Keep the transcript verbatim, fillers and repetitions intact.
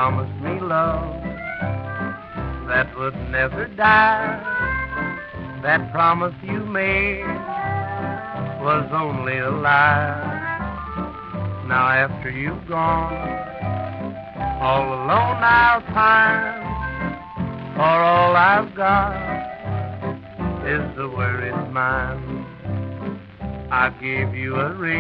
promised me love that would never die. That promise you made was only a lie. Now after you've gone, all alone I'll pine, for all I've got is the worried mind. I gave you a ring